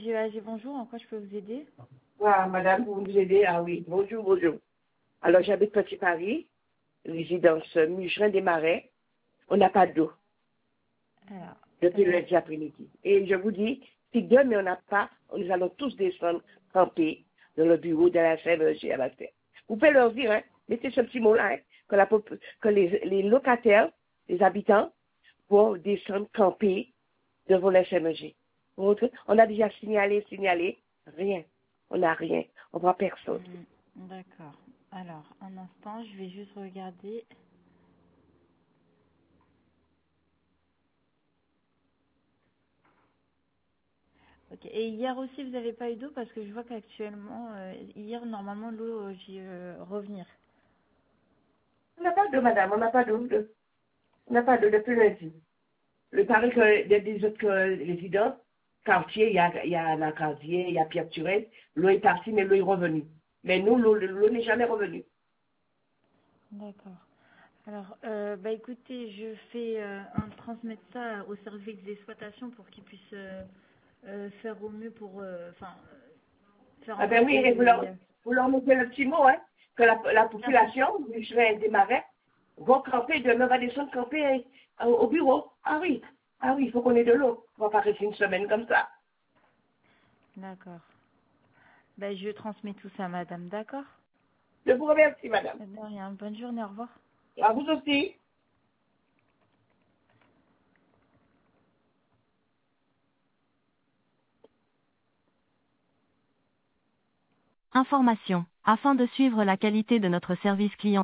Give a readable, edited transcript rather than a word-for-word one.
GEAG, bonjour, en quoi je peux vous aider? Ah, madame, vous nous aidez? Ah oui, bonjour, bonjour. Alors, j'habite Petit Paris, résidence Mucherin des Marais. On n'a pas d'eau Alors, depuis le lundi après-midi. Et je vous dis, si demain on n'a pas, nous allons tous descendre camper dans le bureau de la CMG à la terre. Vous pouvez leur dire, hein, mettez ce petit mot-là, hein, que les locataires, les habitants, vont descendre camper devant la CMG. On a déjà signalé, rien. On n'a rien. On voit personne. d'accord. Alors, un instant, je vais juste regarder. Ok. Et hier aussi, vous n'avez pas eu d'eau parce que je vois qu'actuellement, hier, normalement, l'eau j'ai revenir. On n'a pas d'eau, madame, on n'a pas d'eau. On n'a pas d'eau depuis lundi. Le paraît que des autres résidents, quartier, il y a la quartier, il y a Pierre Turel, l'eau est partie, mais l'eau est revenue. Mais nous, l'eau n'est jamais revenue. D'accord. Alors, bah écoutez, je fais transmettre ça au service d'exploitation pour qu'ils puissent faire au mieux pour, faire Ah ben oui, envoyer et les. vous leur mettez le petit mot, hein, que la population, du chemin des marais, vont camper, demain va descendre camper au bureau. Ah oui, il faut qu'on ait de l'eau. On va pas rester une semaine comme ça. D'accord. Bah je transmets tout ça, madame, d'accord? Je vous remercie, madame. De rien. Bonne journée, au revoir. À vous aussi. Information. Afin de suivre la qualité de notre service client